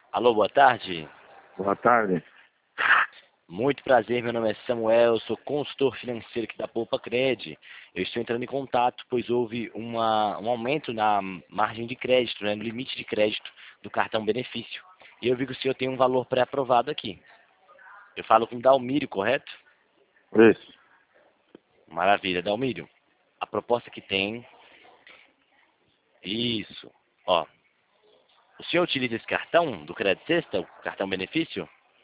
Alô, boa tarde. Boa tarde. Muito prazer, meu nome é Samuel, eu sou consultor financeiro aqui da Poupa Cred. Eu estou entrando em contato, pois houve um aumento na margem de crédito, né, no limite de crédito do cartão benefício. E eu vi que o senhor tem um valor pré-aprovado aqui. Eu falo com Dalmírio, correto? Isso. Maravilha, Dalmírio. A proposta que tem... Isso. Ó, o senhor utiliza esse cartão do Crédito Sexta, o cartão benefício?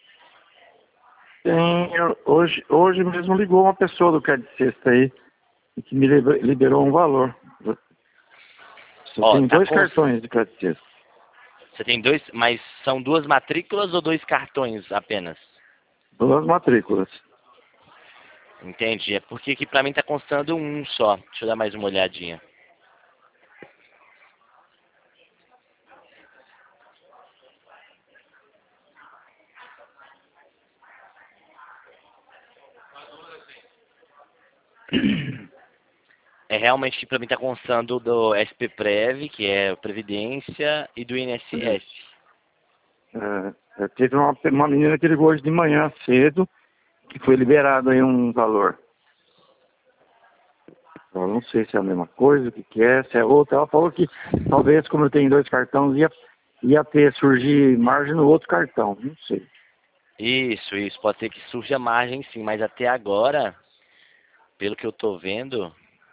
Hoje mesmo ligou uma pessoa do Crédito Sexta aí e que me liberou um valor. Você Ó, tem dois cartões de Crédito Sexta. Você tem dois, mas são duas matrículas ou dois cartões apenas? Duas matrículas. Entendi. É porque aqui pra mim tá constando um só. Deixa eu dar mais uma olhadinha. É realmente que pra mim tá constando do SPPrev, que é Previdência, e do INSS. Teve uma menina que ligou hoje de manhã cedo que foi liberado aí um valor. Eu não sei se é a mesma coisa, o que é, se é outra. Ela falou que talvez, como eu tenho dois cartões, ia surgir margem no outro cartão. Não sei. Isso. Pode ser que surja margem sim, mas até agora, pelo que eu tô vendo...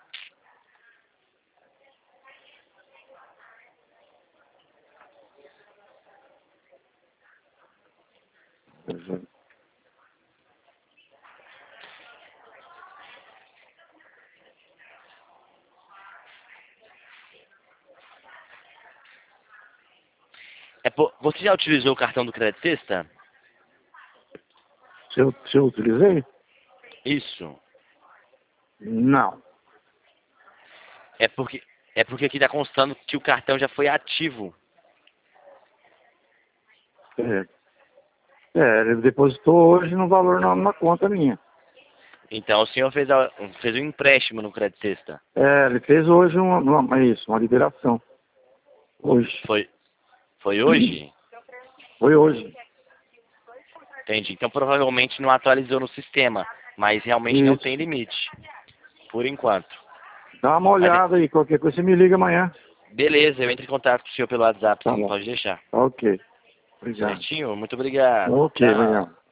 Você já utilizou o cartão do Crédito Sexta? Se eu utilizei? Isso. Não. É porque, é porque aqui tá constando que o cartão já foi ativo. Ele depositou hoje no valor numa conta minha. Então o senhor fez um empréstimo no Crédito Sexta. Ele fez hoje uma liberação. Hoje. Foi hoje? Foi hoje. Entendi. Então provavelmente não atualizou no sistema, mas realmente não Isso. tem limite, por enquanto. Dá uma Mas, olhada aí, qualquer coisa você me liga amanhã. beleza, eu entro em contato com o senhor pelo WhatsApp, Tá sim, bom. pode deixar. Ok. Obrigado. Certinho? Muito obrigado. Ok, Tchau. obrigado.